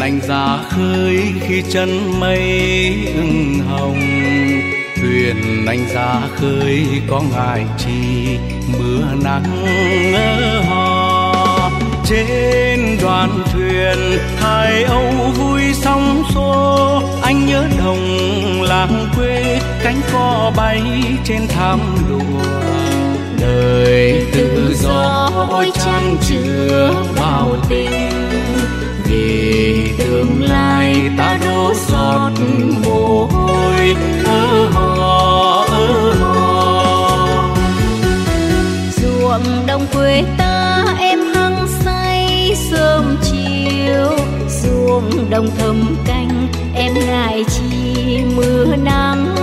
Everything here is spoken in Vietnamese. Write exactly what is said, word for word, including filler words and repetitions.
anh ra khơi khi chân mây ửng hồng. Thuyền anh ra khơi có ngại chi mưa nắng ngỡ hò. Trên đoàn thuyền hai âu vui sóng xô, anh nhớ đồng làng quê cánh cò bay trên thảm lụa. Đời tự do ôi chan chứa bao tình, vì tương lai ta đổ giọt mồ hôi ơ hò ơ hò. Ruộng đồng quê ta em hăng say sớm chiều, ruộng đồng thầm canh em ngại chi mưa nắng